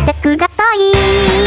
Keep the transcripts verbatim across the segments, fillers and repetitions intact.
てください。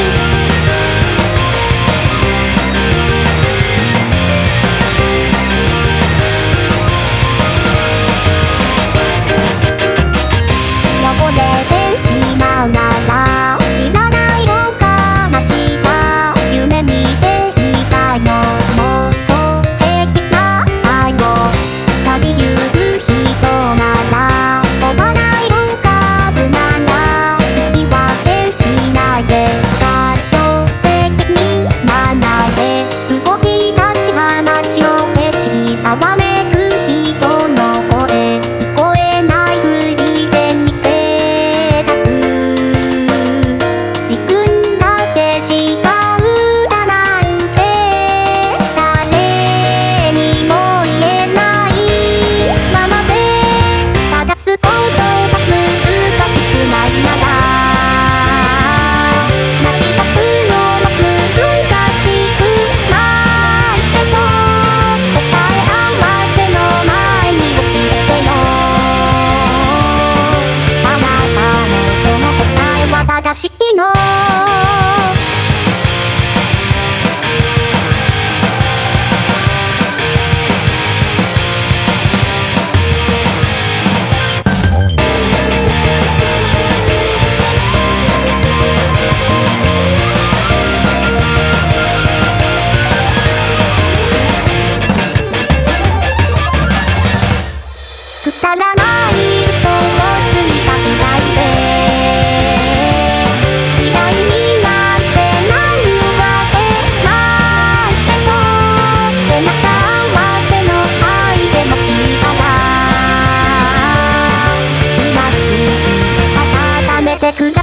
汚れてしまうなら知らないのかました夢見ていたよ妄想的な愛を去りゆく人なら追わないのか無難な言い訳しないで感情的にならないで動き出しは街を景色ざわめく人の声聞こえないふりで逃げ出す自分だけ違うだなんて誰にも言えないままで正すことが難しくないなら間違うのも難しくないでしょ答え合わせの前に落ちてよあなたのその答えは正しいのくだらない嘘をついたくらいで嫌いになってなるわけないでしょ背中合わせの愛でもいいから今すぐ温めてくれ